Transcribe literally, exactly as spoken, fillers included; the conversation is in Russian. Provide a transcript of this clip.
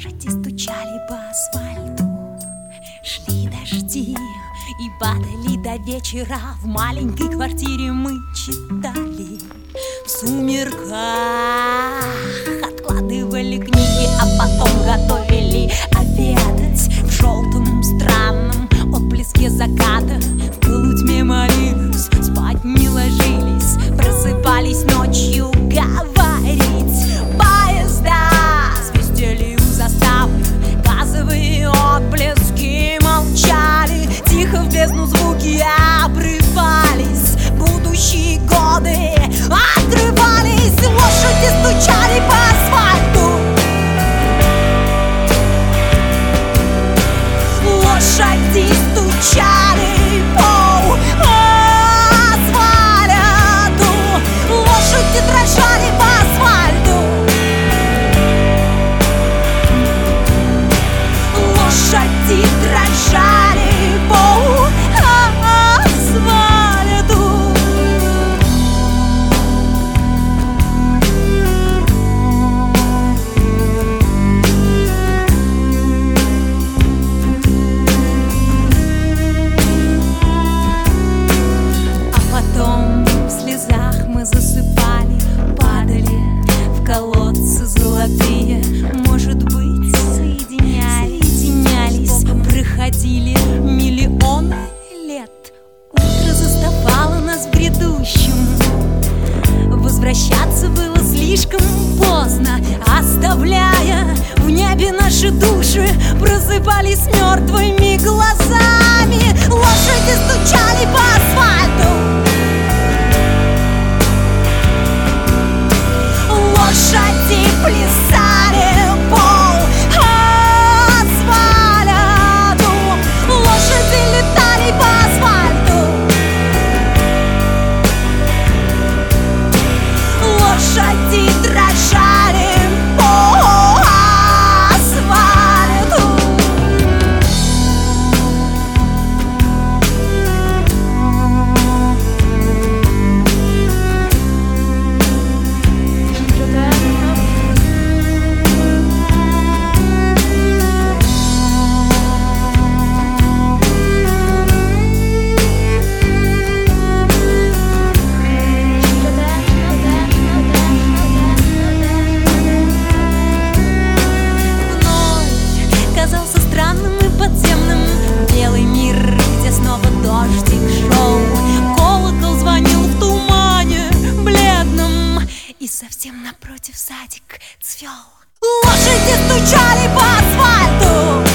Лошади стучали по асфальту, шли дожди и падали до вечера. В маленькой квартире мы читали, в сумерках откладывали книги, а потом готовили обедать в желтом странном отблеске заката. В полутьме молились, спать не ложились, просыпались ночью говорить. Поезда свистели у заставы, газовые отблески молчали. Тихо в бездну звуки обрывались, будущие годы отрывались. Лошади стучали по асфальту, лошади стучали по асфальту, лошади дрожали по асфальту, лошади дрожали по асфальту. А потом в слезах мы засыпали, падали в колодцы золотые. Может быть, соединялись, соединялись, проходили миллионы лет. Утро заставало нас в грядущем, возвращаться было слишком поздно. Оставляя в небе наши души, просыпались мертвыми глазами. Лошади стучали по асфальту, лошади плясали по асфальту, лошади летали по асфальту, лошади дрожали по асфальту. Казался странным и подземным белый мир, где снова дождик шел. Колокол звонил в тумане бледном, и совсем напротив садик цвел. Лошади стучали по асфальту,